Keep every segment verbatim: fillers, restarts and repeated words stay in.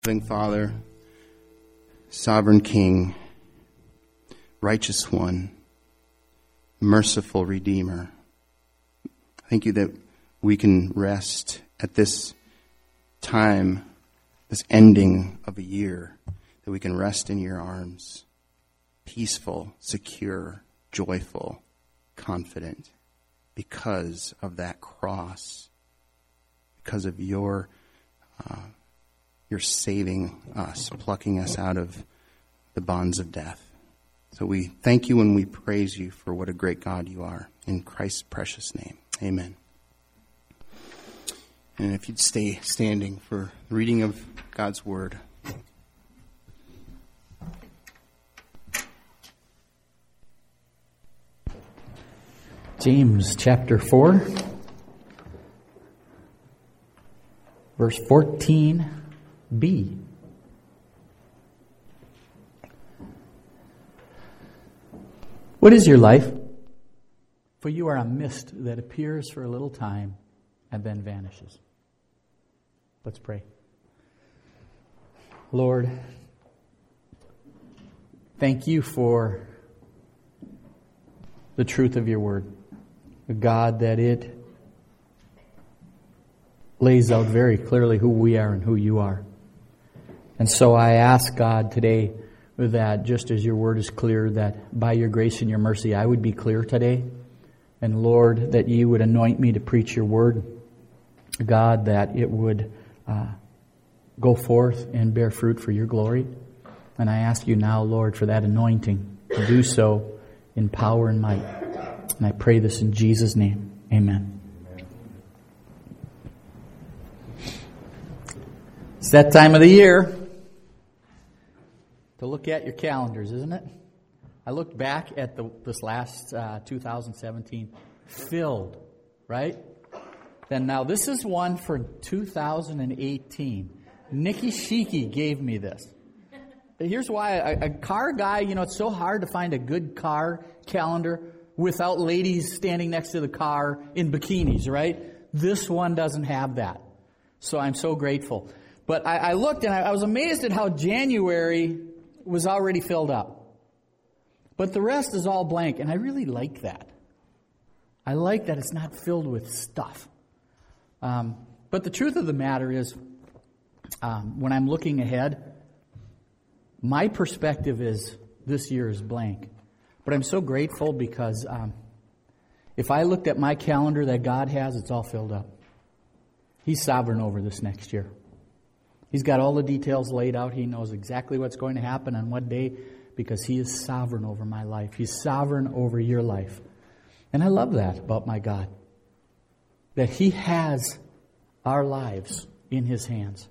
Loving Father, Sovereign King, Righteous One, Merciful Redeemer, thank you that we can rest at this time, this ending of a year, that we can rest in your arms, peaceful, secure, joyful, confident, because of that cross, because of your uh, You're saving us, plucking us out of the bonds of death. So we thank you and we praise you for what a great God you are. In Christ's precious name, amen. And if you'd stay standing for the reading of God's word. James chapter four, verse fourteen. B. What is your life? For you are a mist that appears for a little time and then vanishes. Let's pray. Lord, thank you for the truth of your word. God, that it lays out very clearly who we are and who you are. And so I ask God today that just as your word is clear, that by your grace and your mercy I would be clear today. And Lord, that you would anoint me to preach your word. God, that it would uh, go forth and bear fruit for your glory. And I ask you now, Lord, for that anointing to do so in power and might. And I pray this in Jesus' name. Amen. It's that time of the year to look at your calendars, isn't it? I looked back at the, this last uh, two thousand seventeen, filled, right? Then now this is one for two thousand eighteen. Nikki Shiki gave me this. Here's why. A, a car guy, you know, it's so hard to find a good car calendar without ladies standing next to the car in bikinis, right? This one doesn't have that. So I'm so grateful. But I, I looked and I, I was amazed at how January was already filled up. But the rest is all blank, and I really like that. I like that it's not filled with stuff. Um, but the truth of the matter is, um, when I'm looking ahead, my perspective is this year is blank. But I'm so grateful because um, if I looked at my calendar that God has, it's all filled up. He's sovereign over this next year. He's got all the details laid out. He knows exactly what's going to happen on what day because He is sovereign over my life. He's sovereign over your life. And I love that about my God. That He has our lives in His hands.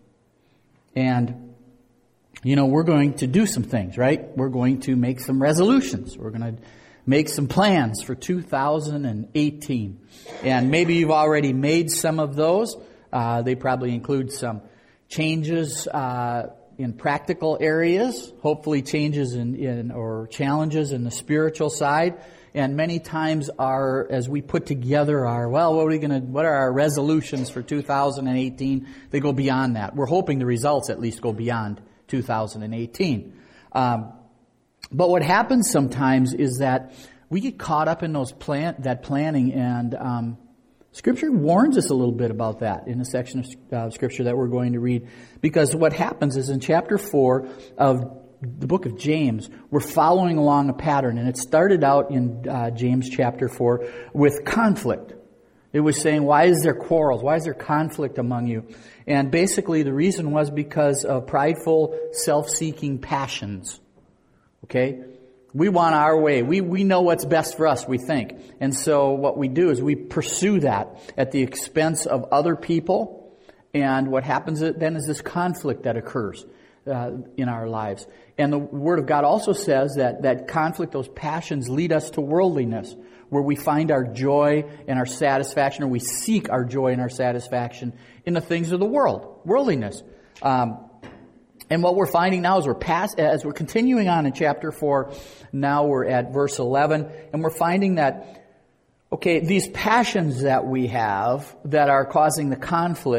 And, you know, we're going to do some things, right? We're going to make some resolutions. We're going to make some plans for two thousand eighteen. And maybe you've already made some of those. Uh, they probably include some changes uh, in practical areas, hopefully changes in, in or challenges in the spiritual side, and many times our as we put together our well, what are we going to? What are our resolutions for two thousand eighteen? They go beyond that. We're hoping the results at least go beyond two thousand eighteen. Um, but what happens sometimes is that we get caught up in those plan that planning and. Um, Scripture warns us a little bit about that in a section of uh, Scripture that we're going to read. Because what happens is in chapter four of the book of James, we're following along a pattern. And it started out in uh, James chapter four with conflict. It was saying, why is there quarrels? Why is there conflict among you? And basically the reason was because of prideful, self-seeking passions. Okay? We want our way. We we know what's best for us, we think. And so what we do is we pursue that at the expense of other people. And what happens then is this conflict that occurs uh, in our lives. And the Word of God also says that that conflict, those passions, lead us to worldliness, where we find our joy and our satisfaction, or we seek our joy and our satisfaction in the things of the world, worldliness. Um And what we're finding now is we're past, as we're continuing on in chapter four, now we're at verse eleven, and we're finding that, okay, these passions that we have that are causing the conflicts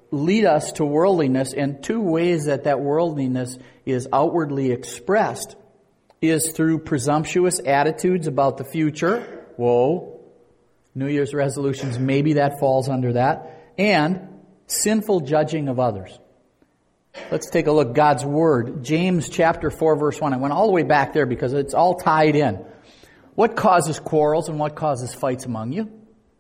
lead us to worldliness, and two ways that that worldliness is outwardly expressed is through presumptuous attitudes about the future. Whoa. New Year's resolutions, maybe that falls under that. And sinful judging of others. Let's take a look. God's Word. James chapter four, verse one. I went all the way back there because it's all tied in. What causes quarrels and what causes fights among you?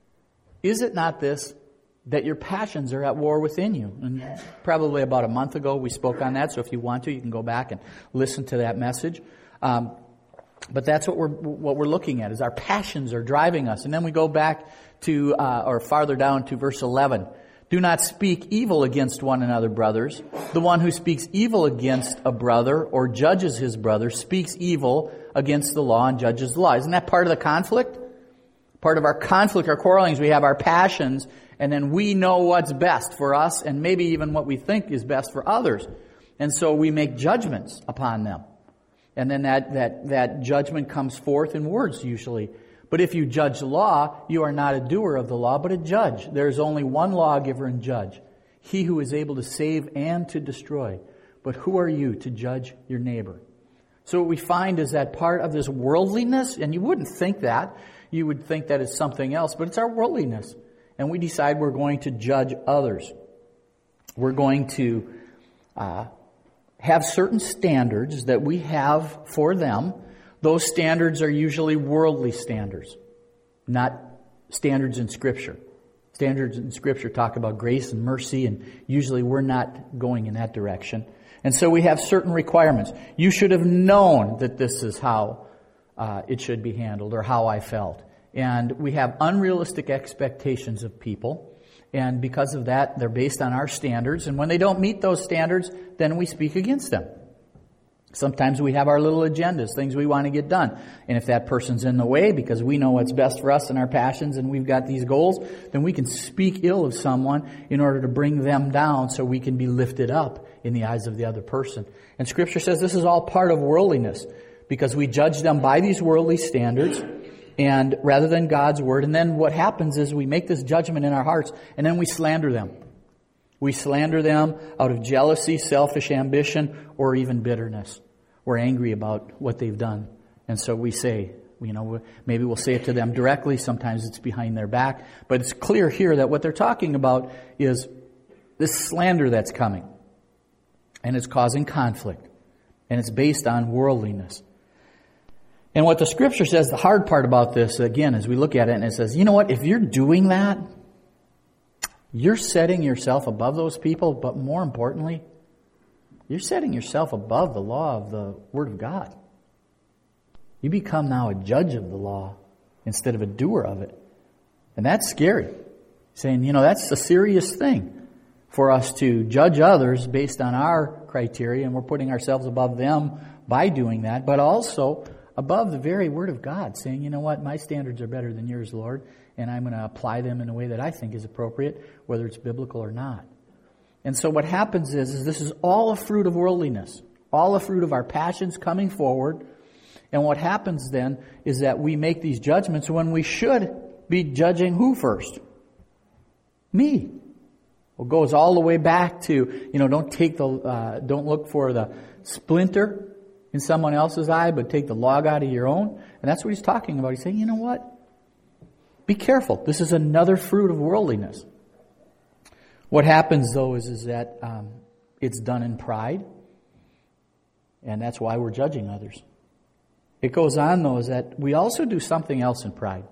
Is it not this, that your passions are at war within you? And probably about a month ago we spoke on that, so if you want to, you can go back and listen to that message. Um, but that's what we're what we're looking at, is our passions are driving us. And then we go back to, uh, or farther down to verse eleven. Do not speak evil against one another, brothers. The one who speaks evil against a brother or judges his brother speaks evil against the law and judges the law. Isn't that part of the conflict? Part of our conflict, our quarrelings, we have our passions, and then we know what's best for us and maybe even what we think is best for others. And so we make judgments upon them. And then that, that, that judgment comes forth in words usually. But if you judge the law, you are not a doer of the law, but a judge. There is only one lawgiver and judge, he who is able to save and to destroy. But who are you to judge your neighbor? So what we find is that part of this worldliness, and you wouldn't think that, you would think that it's something else, but it's our worldliness. And we decide we're going to judge others. We're going to uh, have certain standards that we have for them. Those standards are usually worldly standards, not standards in Scripture. Standards in Scripture talk about grace and mercy, and usually we're not going in that direction. And so we have certain requirements. You should have known that this is how uh, it should be handled, or how I felt. And we have unrealistic expectations of people. And because of that, they're based on our standards. And when they don't meet those standards, then we speak against them. Sometimes we have our little agendas, things we want to get done. And if that person's in the way because we know what's best for us and our passions and we've got these goals, then we can speak ill of someone in order to bring them down so we can be lifted up in the eyes of the other person. And Scripture says this is all part of worldliness because we judge them by these worldly standards and rather than God's Word. And then what happens is we make this judgment in our hearts and then we slander them. We slander them out of jealousy, selfish ambition, or even bitterness. We're angry about what they've done. And so we say, you know, maybe we'll say it to them directly. Sometimes it's behind their back. But it's clear here that what they're talking about is this slander that's coming. And it's causing conflict. And it's based on worldliness. And what the Scripture says, the hard part about this, again, as we look at it, and it says, you know what, if you're doing that, you're setting yourself above those people, but more importantly, you're setting yourself above the law of the Word of God. You become now a judge of the law instead of a doer of it. And that's scary. Saying, you know, that's a serious thing for us to judge others based on our criteria, and we're putting ourselves above them by doing that, but also above the very Word of God, saying, you know what, my standards are better than yours, Lord, and I'm going to apply them in a way that I think is appropriate, whether it's biblical or not. And so what happens is, is this is all a fruit of worldliness, all a fruit of our passions coming forward. And what happens then is that we make these judgments when we should be judging who first? Me. Well, it goes all the way back to, you know, don't take the, uh, don't look for the splinter in someone else's eye, but take the log out of your own. And that's what he's talking about. He's saying, you know what? Be careful. This is another fruit of worldliness. What happens, though, is, is that um, it's done in pride. And that's why we're judging others. It goes on, though, is that we also do something else in pride.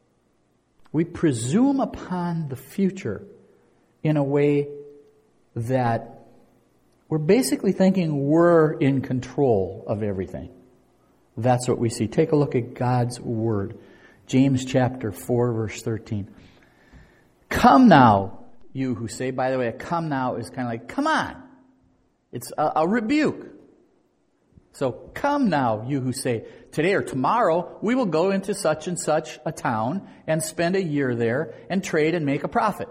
We presume upon the future in a way that we're basically thinking we're in control of everything. That's what we see. Take a look at God's Word. James chapter four, verse thirteen. Come now, you who say, by the way, a come now is kind of like, come on. It's a, a rebuke. So come now, you who say, today or tomorrow we will go into such and such a town and spend a year there and trade and make a profit.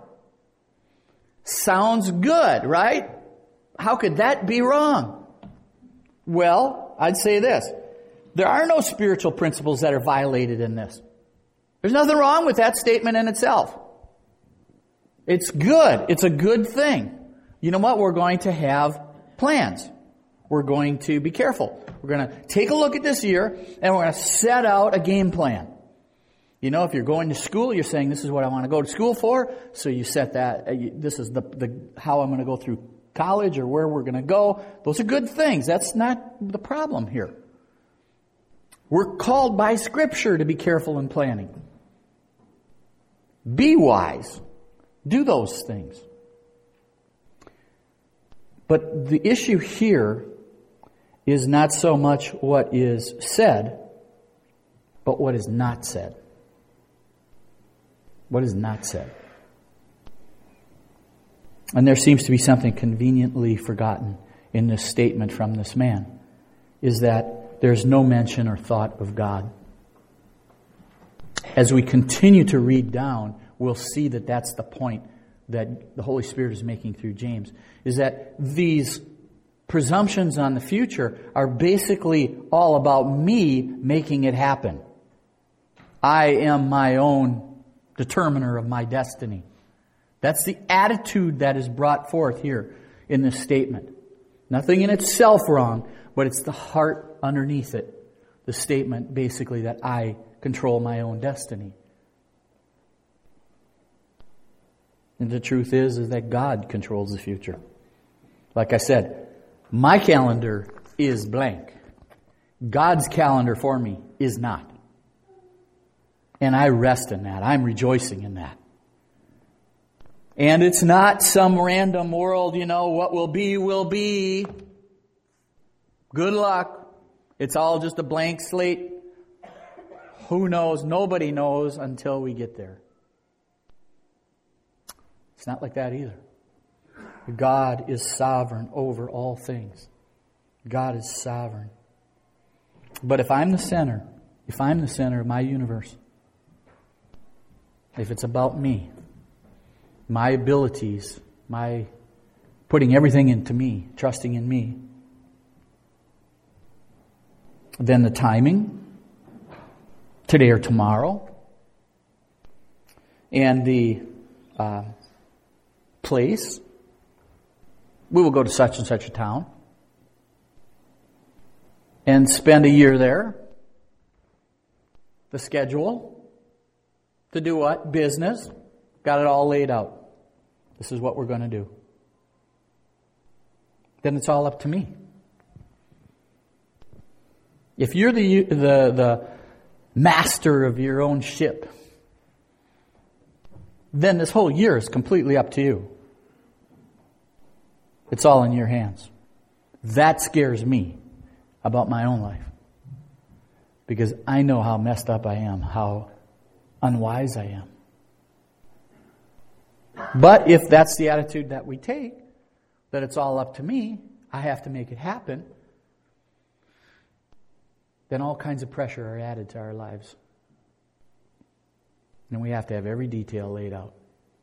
Sounds good, right? How could that be wrong? Well, I'd say this. There are no spiritual principles that are violated in this. There's nothing wrong with that statement in itself. It's good. It's a good thing. you know what? We're going to have plans. We're going to be careful. We're going to take a look at this year, and we're going to set out a game plan. You know, if you're going to school, you're saying, this is what I want to go to school for. So you set that, uh, you, this is the, the how I'm going to go through college or where we're going to go. Those are good things. That's not the problem here. We're called by Scripture to be careful in planning. Be wise. Do those things. But the issue here is not so much what is said, but what is not said. What is not said. And there seems to be something conveniently forgotten in this statement from this man, is that there's no mention or thought of God. As we continue to read down, we'll see that that's the point that the Holy Spirit is making through James, is that these presumptions on the future are basically all about me making it happen. I am my own determiner of my destiny. That's the attitude that is brought forth here in this statement. Nothing in itself wrong, but it's the heart underneath it. The statement basically that I control my own destiny. And the truth is, is that God controls the future. Like I said, my calendar is blank. God's calendar for me is not. And I rest in that. I'm rejoicing in that. And it's not some random world, you know, what will be, will be. Good luck. It's all just a blank slate. Who knows? Nobody knows until we get there. It's not like that either. God is sovereign over all things. God is sovereign. But if I'm the center, if I'm the center of my universe, if it's about me, my abilities, my putting everything into me, trusting in me, then the timing, today or tomorrow, and the uh, place, we will go to such and such a town and spend a year there. The schedule, to do what? Business. Got it all laid out. This is what we're going to do. Then it's all up to me. If you're the the the master of your own ship, then this whole year is completely up to you. It's all in your hands. That scares me about my own life. Because I know how messed up I am, how unwise I am. But if that's the attitude that we take, that it's all up to me, I have to make it happen, then all kinds of pressure are added to our lives. And we have to have every detail laid out.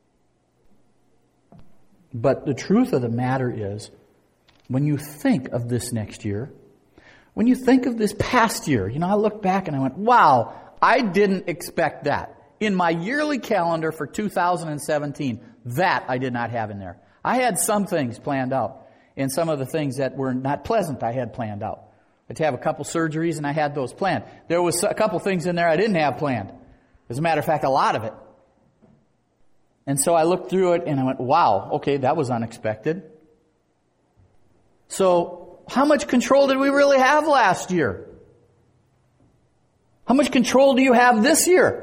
But the truth of the matter is, when you think of this next year, when you think of this past year, you know, I looked back and I went, wow, I didn't expect that. In my yearly calendar for two thousand seventeen, that I did not have in there. I had some things planned out, and some of the things that were not pleasant I had planned out. I had to have a couple surgeries, and I had those planned. There was a couple things in there I didn't have planned. As a matter of fact, a lot of it. And so I looked through it, and I went, wow, okay, that was unexpected. So how much control did we really have last year? How much control do you have this year?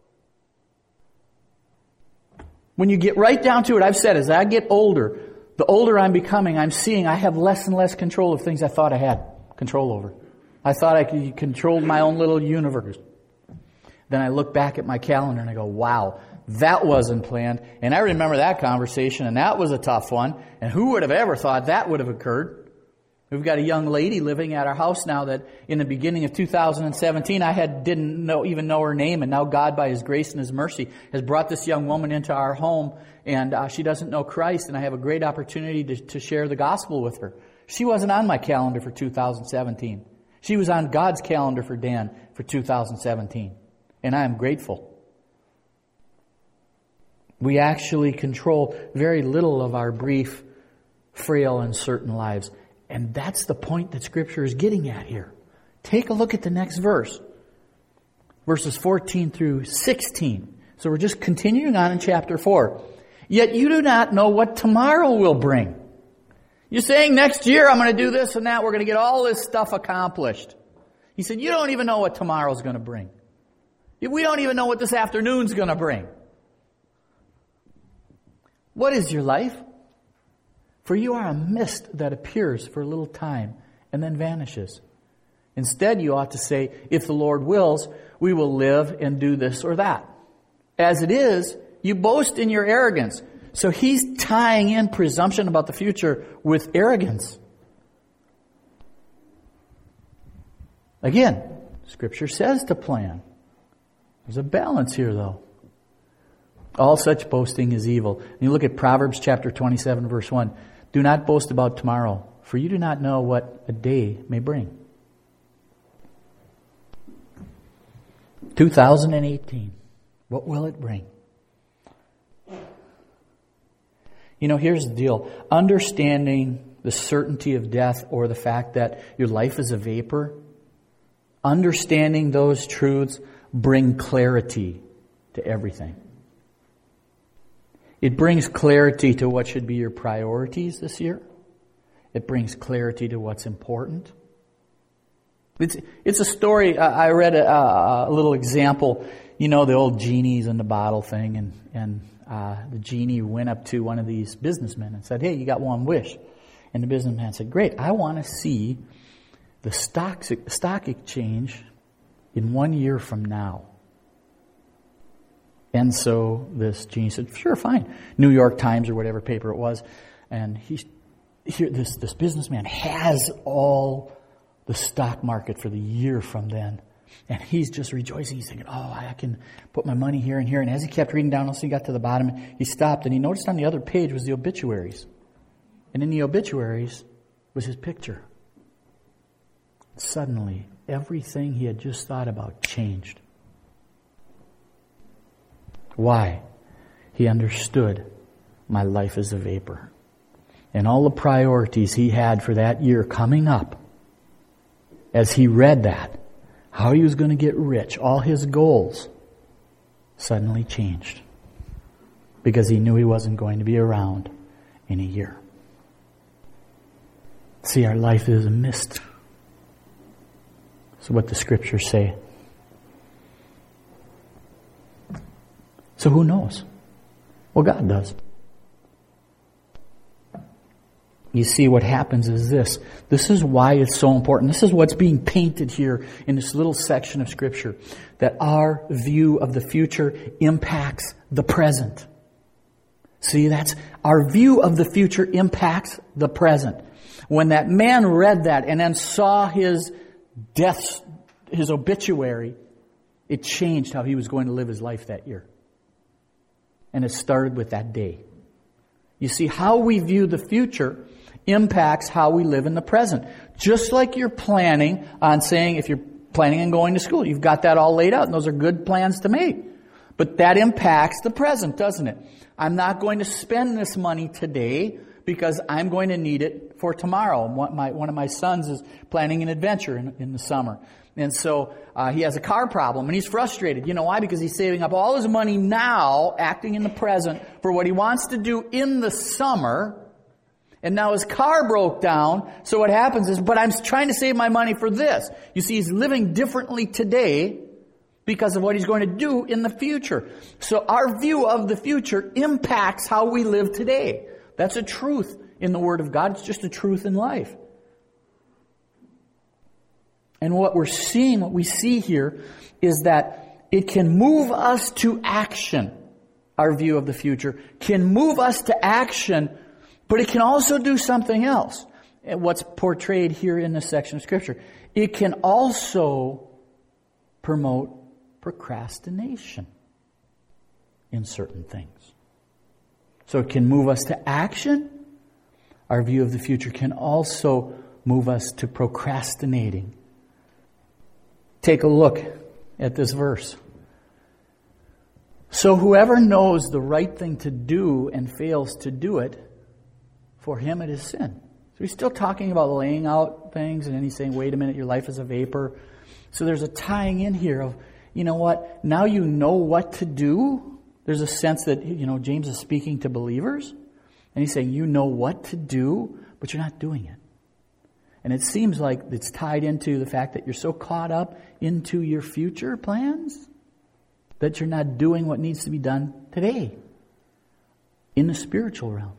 When you get right down to it, I've said, as I get older, the older I'm becoming, I'm seeing I have less and less control of things I thought I had control over. I thought I could control my own little universe. Then I look back at my calendar and I go, wow, that wasn't planned. And I remember that conversation, and that was a tough one. And who would have ever thought that would have occurred? We've got a young lady living at our house now that in the beginning of two thousand seventeen, I had didn't know even know her name, and now God, by His grace and His mercy, has brought this young woman into our home, and uh, she doesn't know Christ, and I have a great opportunity to, to share the gospel with her. She wasn't on my calendar for two thousand seventeen. She was on God's calendar for Dan for two thousand seventeen, and I am grateful. We actually control very little of our brief frail, uncertain lives. And that's the point that Scripture is getting at here. Take a look at the next verse. Verses fourteen through sixteen. So we're just continuing on in chapter four. Yet you do not know what tomorrow will bring. You're saying next year I'm going to do this and that. We're going to get all this stuff accomplished. He said, you don't even know what tomorrow's going to bring. We don't even know what this afternoon's going to bring. What is your life? For you are a mist that appears for a little time and then vanishes. Instead, you ought to say, if the Lord wills, we will live and do this or that. As it is, you boast in your arrogance. So he's tying in presumption about the future with arrogance. Again, Scripture says to plan. There's a balance here, though. All such boasting is evil. And you look at Proverbs chapter twenty-seven, verse one. Do not boast about tomorrow, for you do not know what a day may bring. two thousand eighteen. What will it bring? You know, here's the deal. Understanding the certainty of death or the fact that your life is a vapor, understanding those truths bring clarity to everything. It brings clarity to what should be your priorities this year. It brings clarity to what's important. It's it's a story. I read a, a little example. You know, the old genies in the bottle thing, and and uh, the genie went up to one of these businessmen and said, "Hey, you got one wish." And the businessman said, "Great, I want to see the stock stock exchange in one year from now." And so this genie said, "Sure, fine." New York Times or whatever paper it was, and he here this this businessman has all the stock market for the year from then. And he's just rejoicing. He's thinking, oh, I can put my money here and here. And as he kept reading down, until he got to the bottom, he stopped and he noticed on the other page was the obituaries. And in the obituaries was his picture. Suddenly, everything he had just thought about changed. Why? He understood my life is a vapor. And all the priorities he had for that year coming up, as he read that, how he was going to get rich, all his goals suddenly changed because he knew he wasn't going to be around in a year. See, our life is a mist. That's what the Scriptures say. So who knows? Well, God does. You see, what happens is this. This is why it's so important. This is what's being painted here in this little section of Scripture. That our view of the future impacts the present. See, that's our view of the future impacts the present. When that man read that and then saw his death, his obituary, it changed how he was going to live his life that year. And it started with that day. You see, how we view the future impacts how we live in the present. Just like you're planning on saying, if you're planning on going to school, you've got that all laid out, and those are good plans to make. But that impacts the present, doesn't it? I'm not going to spend this money today because I'm going to need it for tomorrow. One, my, one of my sons is planning an adventure in, in the summer. And so uh, he has a car problem, and he's frustrated. You know why? Because he's saving up all his money now, acting in the present, for what he wants to do in the summer. And now his car broke down. So what happens is, but I'm trying to save my money for this. You see, he's living differently today because of what he's going to do in the future. So our view of the future impacts how we live today. That's a truth in the Word of God. It's just a truth in life. And what we're seeing, what we see here, is that it can move us to action. Our view of the future can move us to action, but it can also do something else. And what's portrayed here in this section of Scripture. It can also promote procrastination in certain things. So it can move us to action. Our view of the future can also move us to procrastinating. Take a look at this verse. So whoever knows the right thing to do and fails to do it For him it is sin. So he's still talking about laying out things, and then he's saying, wait a minute, your life is a vapor. So there's a tying in here of, you know what, now you know what to do. There's a sense that, you know, James is speaking to believers, and he's saying, you know what to do, but you're not doing it. And it seems like it's tied into the fact that you're so caught up into your future plans that you're not doing what needs to be done today in the spiritual realm.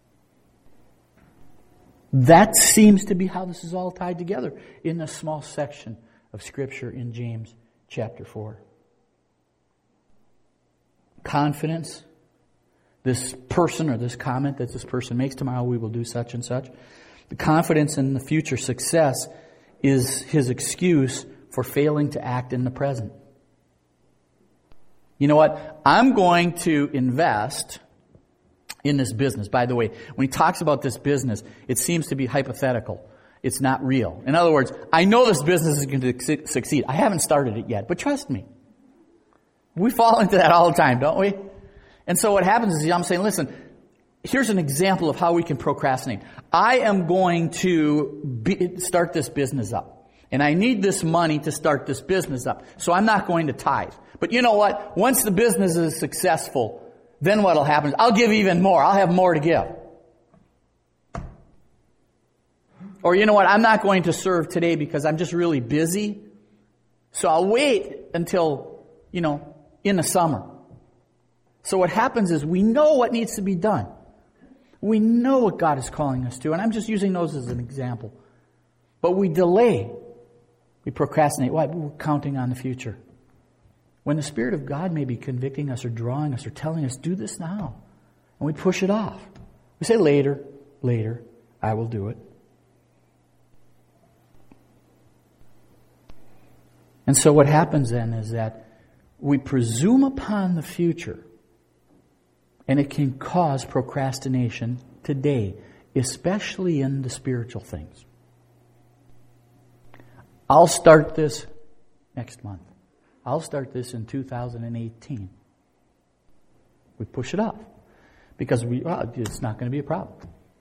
That seems to be how this is all tied together in this small section of Scripture in James chapter four. Confidence, this person or this comment that this person makes, tomorrow we will do such and such. The confidence in the future success is his excuse for failing to act in the present. You know what? I'm going to invest in this business. By the way, when he talks about this business, it seems to be hypothetical. It's not real. In other words, I know this business is going to succeed. I haven't started it yet, but trust me. We fall into that all the time, don't we? And so what happens is I'm saying, listen, here's an example of how we can procrastinate. I am going to be, start this business up. And I need this money to start this business up. So I'm not going to tithe. But you know what? Once the business is successful, then what will happen is I'll give even more. I'll have more to give. Or you know what? I'm not going to serve today because I'm just really busy. So I'll wait until, you know, in the summer. So what happens is we know what needs to be done. We know what God is calling us to. And I'm just using those as an example. But we delay. We procrastinate. Why? We're counting on the future. When the Spirit of God may be convicting us or drawing us or telling us, do this now. And we push it off. We say later, later, I will do it. And so what happens then is that we presume upon the future, and it can cause procrastination today, especially in the spiritual things. I'll start this next month. I'll start this in two thousand eighteen. We push it off because we well, it's not going to be a problem.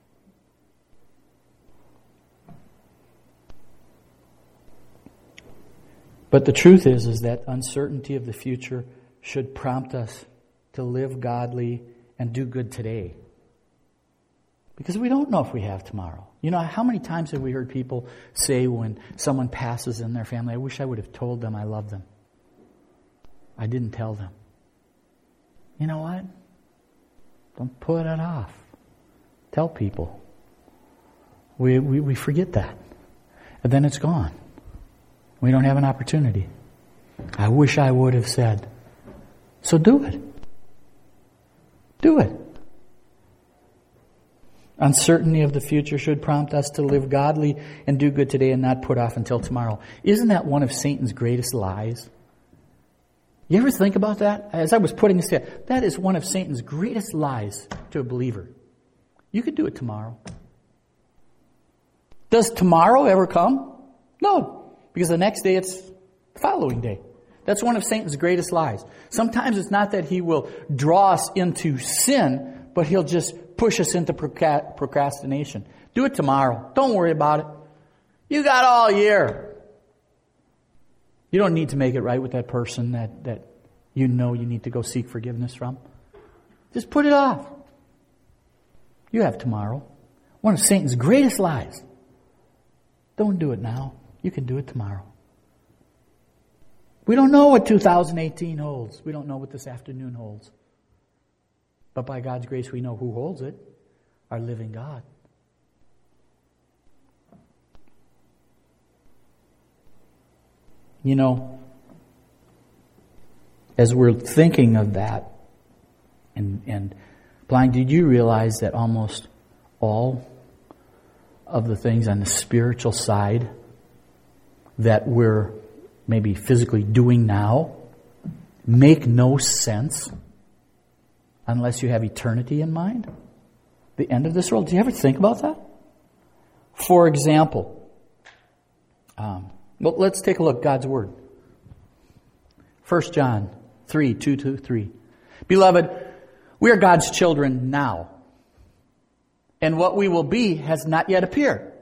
But the truth is, is that uncertainty of the future should prompt us to live godly and do good today. Because we don't know if we have tomorrow. You know, how many times have we heard people say when someone passes in their family, I wish I would have told them I love them. I didn't tell them. You know what? Don't put it off. Tell people. We, we, we forget that. And then it's gone. We don't have an opportunity. I wish I would have said. So do it. Do it. Uncertainty of the future should prompt us to live godly and do good today and not put off until tomorrow. Isn't that one of Satan's greatest lies? You ever think about that? As I was putting this together, that is one of Satan's greatest lies to a believer. You could do it tomorrow. Does tomorrow ever come? No. Because the next day it's the following day. That's one of Satan's greatest lies. Sometimes it's not that he will draw us into sin, but he'll just push us into procrastination. Do it tomorrow. Don't worry about it. You got all year. You don't need to make it right with that person that, that you know you need to go seek forgiveness from. Just put it off. You have tomorrow. One of Satan's greatest lies. Don't do it now. You can do it tomorrow. We don't know what two thousand eighteen holds. We don't know what this afternoon holds. But by God's grace, we know who holds it. Our living God. You know, as we're thinking of that, and, and Blind, did you realize that almost all of the things on the spiritual side that we're maybe physically doing now make no sense unless you have eternity in mind? The end of this world. Do you ever think about that? For example, um, well, let's take a look at God's Word. First John three, two to three. Beloved, we are God's children now. and what we will be has not yet appeared.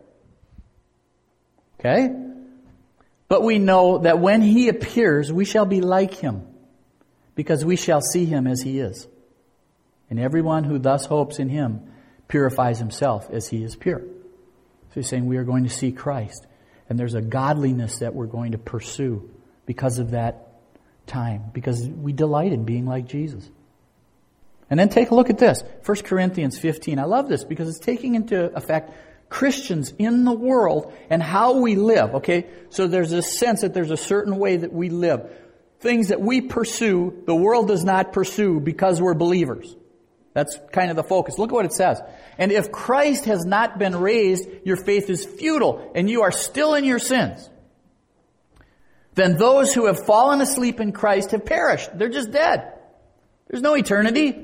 Okay? But we know that when He appears, we shall be like Him, because we shall see Him as He is. And everyone who thus hopes in Him purifies himself as He is pure. So He's saying we are going to see Christ. And there's a godliness that we're going to pursue because of that time, because we delight in being like Jesus. And then take a look at this, First Corinthians fifteen. I love this because it's taking into effect Christians in the world and how we live, okay? So there's a sense that there's a certain way that we live. Things that we pursue, the world does not pursue because we're believers. That's kind of the focus. Look at what it says. And if Christ has not been raised, your faith is futile and you are still in your sins. Then those who have fallen asleep in Christ have perished. They're just dead. There's no eternity.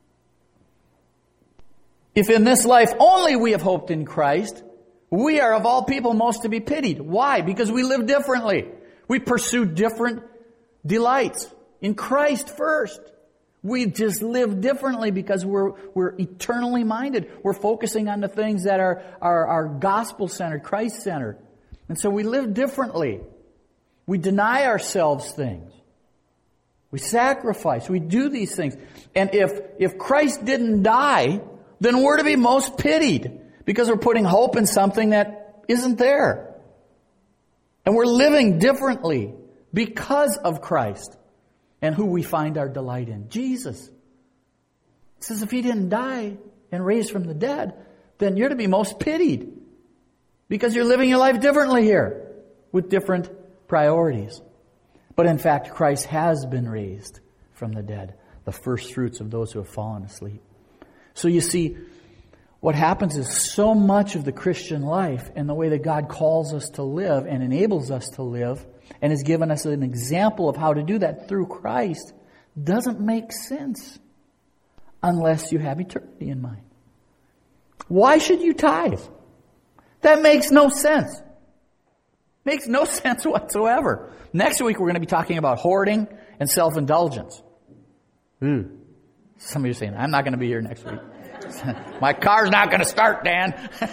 If in this life only we have hoped in Christ, we are of all people most to be pitied. Why? Because we live differently. We pursue different delights in Christ first. We just live differently because we're we're eternally minded. We're focusing on the things that are, are, are gospel-centered, Christ-centered. And so we live differently. We deny ourselves things. We sacrifice. We do these things. And if if Christ didn't die, then we're to be most pitied because we're putting hope in something that isn't there. And we're living differently because of Christ and who we find our delight in. Jesus. It says if He didn't die and raise from the dead, then you're to be most pitied because you're living your life differently here with different priorities. But in fact, Christ has been raised from the dead, the first fruits of those who have fallen asleep. So you see, what happens is so much of the Christian life and the way that God calls us to live and enables us to live and has given us an example of how to do that through Christ doesn't make sense unless you have eternity in mind. Why should you tithe? That makes no sense. Makes no sense whatsoever. Next week we're going to be talking about hoarding and self-indulgence. Ooh. Some of you are saying, I'm not going to be here next week. My car's not going to start, Dan.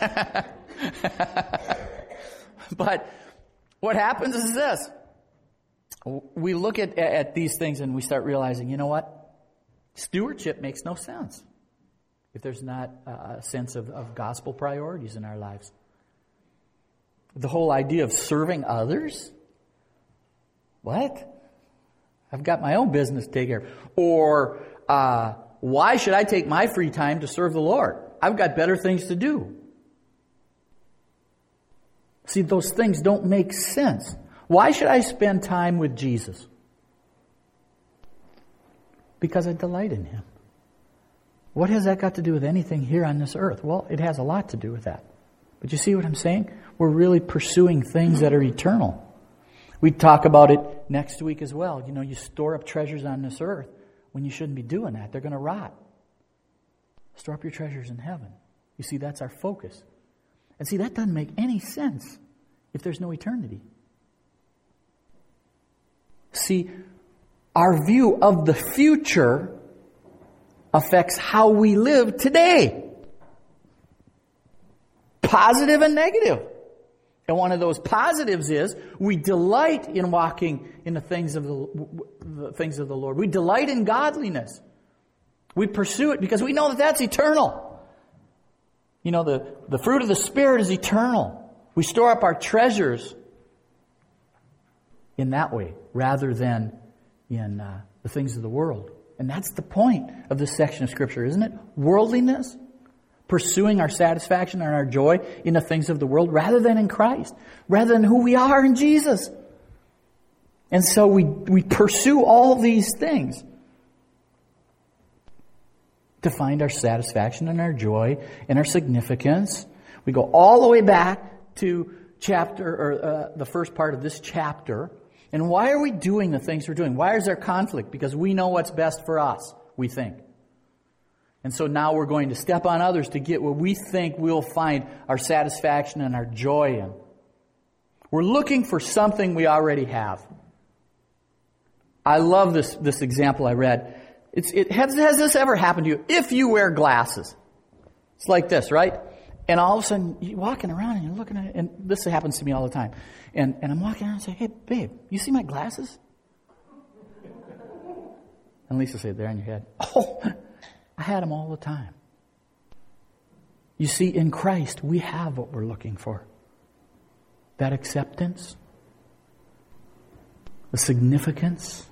But what happens is this. We look at, at these things and we start realizing, you know what? Stewardship makes no sense if there's not a sense of, of gospel priorities in our lives. The whole idea of serving others? What? I've got my own business to take care of. Or, uh, why should I take my free time to serve the Lord? I've got better things to do. See, those things don't make sense. Why should I spend time with Jesus? Because I delight in Him. What has that got to do with anything here on this earth? Well, it has a lot to do with that. But you see what I'm saying? We're really pursuing things that are eternal. We talk about it next week as well. You know, you store up treasures on this earth when you shouldn't be doing that. They're going to rot. Store up your treasures in heaven. You see, that's our focus. And see, that doesn't make any sense if there's no eternity. See, our view of the future affects how we live today. Positive and negative. And one of those positives is we delight in walking in the things of the, the things of the Lord. We delight in godliness. We pursue it because we know that that's eternal. You know, the, the fruit of the Spirit is eternal. We store up our treasures in that way rather than in uh, the things of the world. And that's the point of this section of Scripture, isn't it? Worldliness. Pursuing our satisfaction and our joy in the things of the world rather than in Christ, rather than who we are in Jesus. And so we, we pursue all these things to find our satisfaction and our joy and our significance. We go all the way back to chapter or uh, the first part of this chapter. And why are we doing the things we're doing? Why is there conflict? Because we know what's best for us, we think. And so now we're going to step on others to get what we think we'll find our satisfaction and our joy in. We're looking for something we already have. I love this, this example I read. It's, it has, has this ever happened to you? If you wear glasses, It's like this, right? And all of a sudden, you're walking around and you're looking at it, and this happens to me all the time. And, and I'm walking around and say, hey, babe, you see my glasses? And Lisa said, they're on your head. Oh, I had them all the time. You see, in Christ, we have what we're looking for. That acceptance, the significance.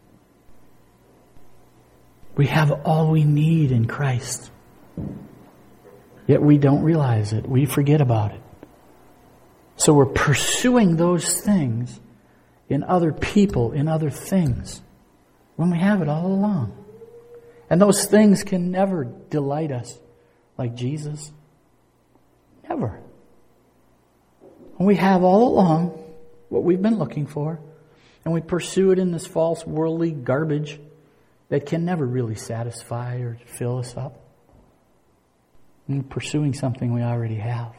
We have all we need in Christ. Yet we don't realize it. We forget about it. So we're pursuing those things in other people, in other things, when we have it all along. And those things can never delight us like Jesus. Never. And we have all along what we've been looking for, and we pursue it in this false worldly garbage that can never really satisfy or fill us up. And we're pursuing something we already have.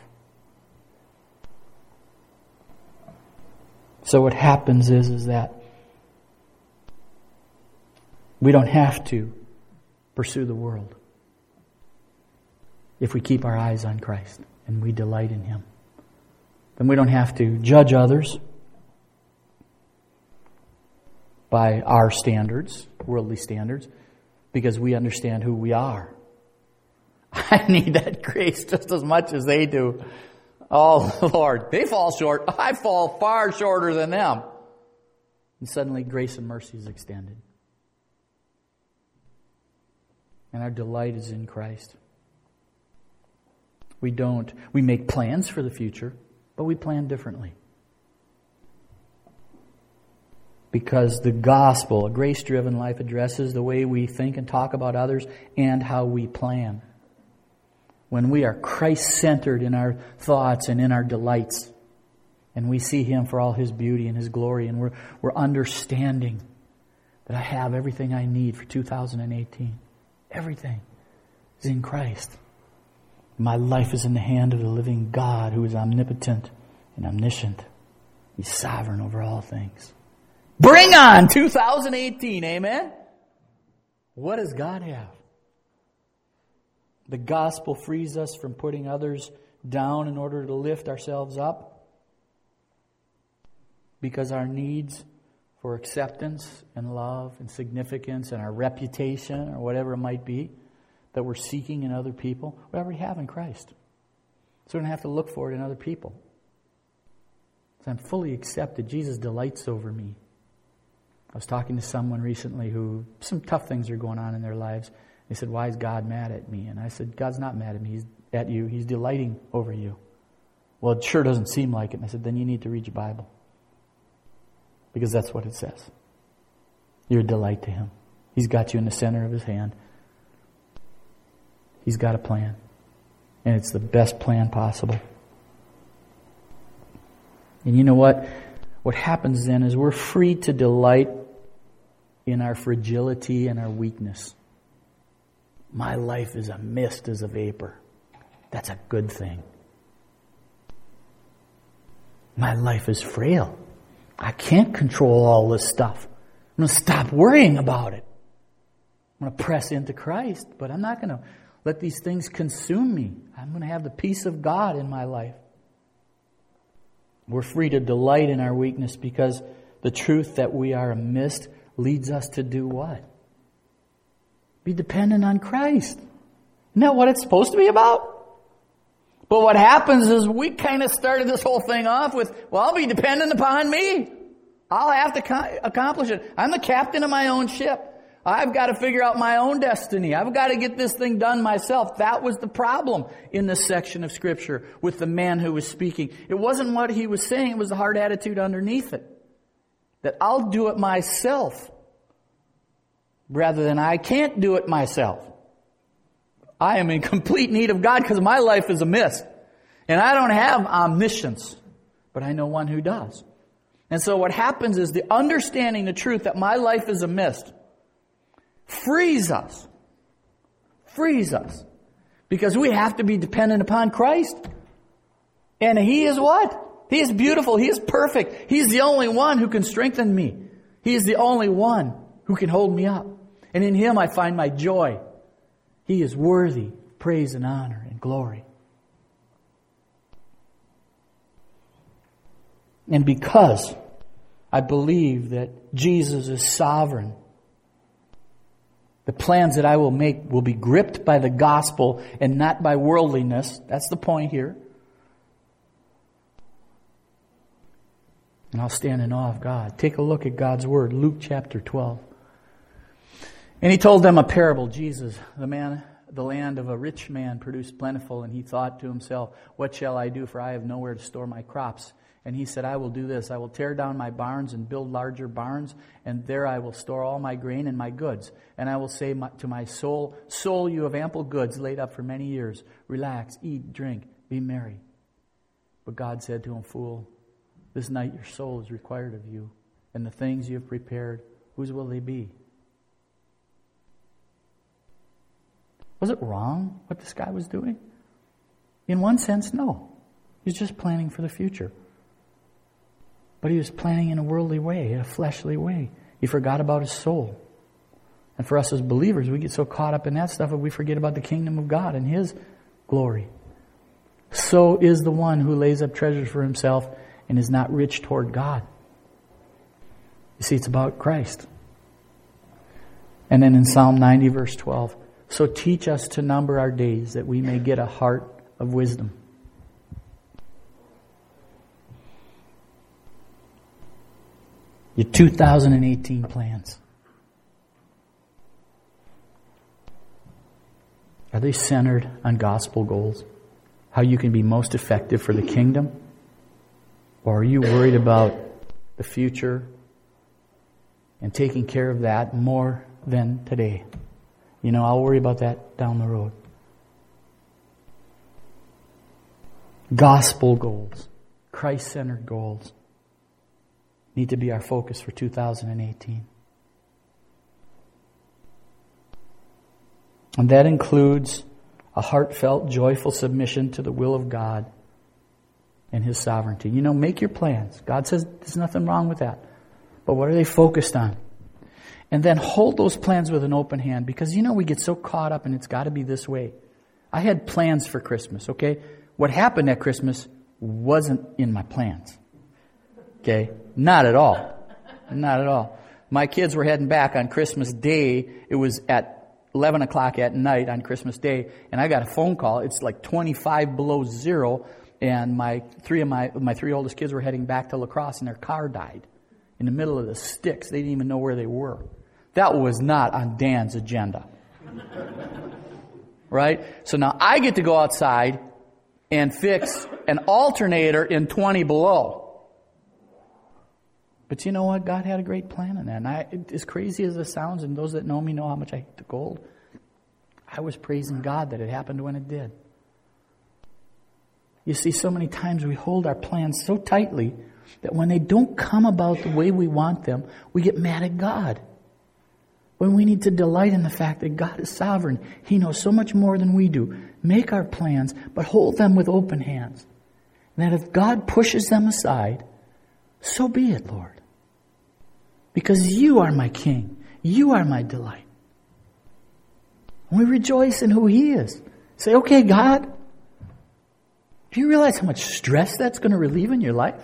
So what happens is, is that we don't have to pursue the world if we keep our eyes on Christ and we delight in Him. Then we don't have to judge others by our standards, worldly standards, because we understand who we are. I need that grace just as much as they do. Oh, Lord, they fall short. I fall far shorter than them. And suddenly grace and mercy is extended. And our delight is in Christ. We don't, we make plans for the future, but we plan differently. Because the gospel, a grace-driven life, addresses the way we think and talk about others and how we plan. When we are Christ-centered in our thoughts and in our delights, and we see Him for all His beauty and His glory, and we're, we're understanding that I have everything I need for two thousand eighteen. Everything is in Christ. My life is in the hand of the living God who is omnipotent and omniscient. He's sovereign over all things. Bring on two thousand eighteen, amen? What does God have? The gospel frees us from putting others down in order to lift ourselves up, because our needs for acceptance and love and significance and our reputation or whatever it might be that we're seeking in other people, we already have in Christ. So we don't have to look for it in other people. So I'm fully accepted. Jesus delights over me. I was talking to someone recently who, some tough things are going on in their lives. They said, why is God mad at me? And I said, God's not mad at me. He's at you. He's delighting over you. Well, it sure doesn't seem like it. And I said, then you need to read your Bible. Because that's what it says. You're a delight to Him. He's got you in the center of His hand. He's got a plan. And it's the best plan possible. And you know what? What happens then is we're free to delight in our fragility and our weakness. My life is a mist, as a vapor. That's a good thing. My life is frail. I can't control all this stuff. I'm going to stop worrying about it. I'm going to press into Christ, but I'm not going to let these things consume me. I'm going to have the peace of God in my life. We're free to delight in our weakness because the truth that we are a mist leads us to do what? Be dependent on Christ. Isn't that what it's supposed to be about? But what happens is we kind of started this whole thing off with, well, I'll be dependent upon me. I'll have to co- accomplish it. I'm the captain of my own ship. I've got to figure out my own destiny. I've got to get this thing done myself. That was the problem in this section of Scripture with the man who was speaking. It wasn't what he was saying. It was the hard attitude underneath it. That I'll do it myself. Rather than I can't do it myself. I am in complete need of God because my life is a mist. And I don't have omniscience. But I know one who does. And so what happens is the understanding the truth that my life is a mist frees us. Frees us. Because we have to be dependent upon Christ. And He is what? He is beautiful. He is perfect. He's the only one who can strengthen me. He is the only one who can hold me up. And in Him I find my joy. He is worthy praise and honor and glory. And because I believe that Jesus is sovereign, the plans that I will make will be gripped by the gospel and not by worldliness. That's the point here. And I'll stand in awe of God. Take a look at God's Word, Luke chapter twelve. And He told them a parable. Jesus, the man, the land of a rich man produced plentiful, and he thought to himself, what shall I do, for I have nowhere to store my crops? And he said, I will do this. I will tear down my barns and build larger barns, and there I will store all my grain and my goods. And I will say to my soul, soul, you have ample goods laid up for many years. Relax, eat, drink, be merry. But God said to him, fool, this night your soul is required of you, and the things you have prepared, whose will they be? Was it wrong what this guy was doing? In one sense, no. He was just planning for the future. But he was planning in a worldly way, in a fleshly way. He forgot about his soul. And for us as believers, we get so caught up in that stuff that we forget about the kingdom of God and His glory. So is the one who lays up treasures for himself and is not rich toward God. You see, it's about Christ. And then in Psalm ninety, verse twelve, so teach us to number our days that we may get a heart of wisdom. Your two thousand eighteen plans. Are they centered on gospel goals? How you can be most effective for the kingdom? Or are you worried about the future and taking care of that more than today? You know, I'll worry about that down the road. Gospel goals, Christ-centered goals need to be our focus for two thousand eighteen. And that includes a heartfelt, joyful submission to the will of God and His sovereignty. You know, make your plans. God says there's nothing wrong with that. But what are they focused on? And then hold those plans with an open hand, because, you know, we get so caught up in it's got to be this way. I had plans for Christmas, okay? What happened at Christmas wasn't in my plans. Okay? Not at all. Not at all. My kids were heading back on Christmas Day. It was at eleven o'clock at night on Christmas Day, and I got a phone call. It's like twenty-five below zero, and my three of my my three oldest kids were heading back to La Crosse, and their car died in the middle of the sticks. They didn't even know where they were. That was not on Dan's agenda. Right? So now I get to go outside and fix an alternator in twenty below. But you know what? God had a great plan in that. And I, as crazy as it sounds, and those that know me know how much I hate the cold, I was praising God that it happened when it did. You see, so many times we hold our plans so tightly that when they don't come about the way we want them, we get mad at God. When we need to delight in the fact that God is sovereign. He knows so much more than we do. Make our plans, but hold them with open hands. And that if God pushes them aside, so be it, Lord. Because you are my King. You are my delight. And we rejoice in who He is. Say, okay, God, do you realize how much stress that's going to relieve in your life?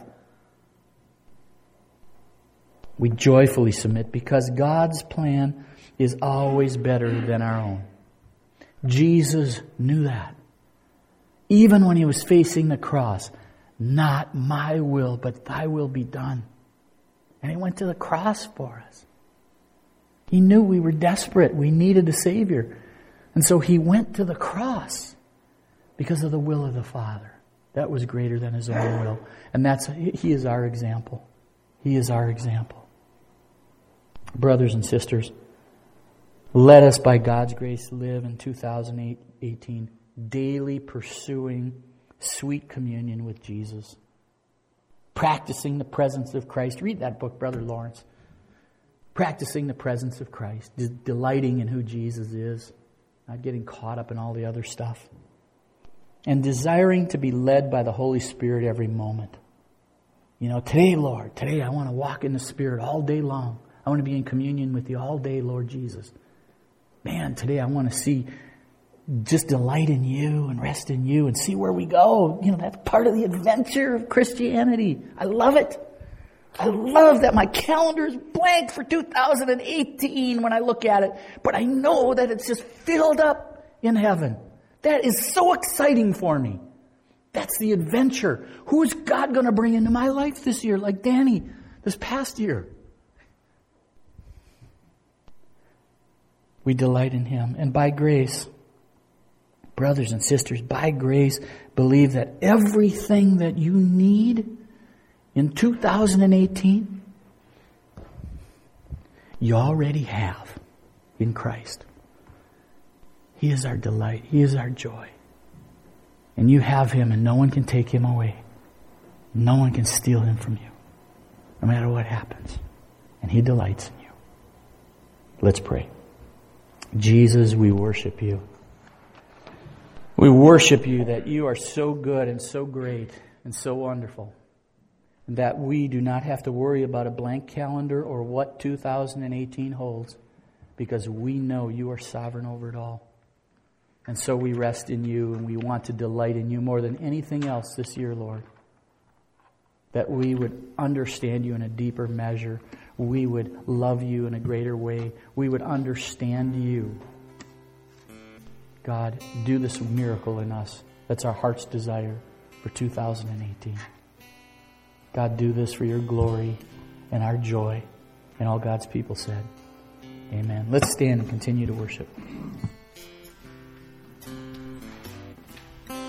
We joyfully submit because God's plan is always better than our own. Jesus knew that. Even when He was facing the cross, not my will, but Thy will be done. And He went to the cross for us. He knew we were desperate. We needed a Savior. And so He went to the cross because of the will of the Father. That was greater than His own will. And that's He is our example. He is our example. Brothers and sisters, let us by God's grace live in two thousand eighteen daily pursuing sweet communion with Jesus. Practicing the presence of Christ. Read that book, Brother Lawrence. Practicing the presence of Christ. De- delighting in who Jesus is. Not getting caught up in all the other stuff. And desiring to be led by the Holy Spirit every moment. You know, today, Lord, today I want to walk in the Spirit all day long. I want to be in communion with You all day, Lord Jesus. Man, today I want to see just delight in you and rest in you and see where we go. You know, that's part of the adventure of Christianity. I love it. I love that my calendar is blank for two thousand eighteen when I look at it, but I know that it's just filled up in heaven. That is so exciting for me. That's the adventure. Who is God going to bring into my life this year, like Danny this past year? We delight in Him. And by grace, brothers and sisters, by grace, believe that everything that you need in two thousand eighteen, you already have in Christ. He is our delight. He is our joy. And you have Him, and no one can take Him away. No one can steal Him from you, no matter what happens. And He delights in you. Let's pray. Jesus, we worship You. We worship You that You are so good and so great and so wonderful. And that we do not have to worry about a blank calendar or what two thousand eighteen holds, because we know You are sovereign over it all. And so we rest in You, and we want to delight in You more than anything else this year, Lord. That we would understand You in a deeper measure. We would love You in a greater way. We would understand You. God, do this miracle in us. That's our heart's desire for two thousand eighteen. God, do this for Your glory and our joy. And all God's people said, amen. Let's stand and continue to worship.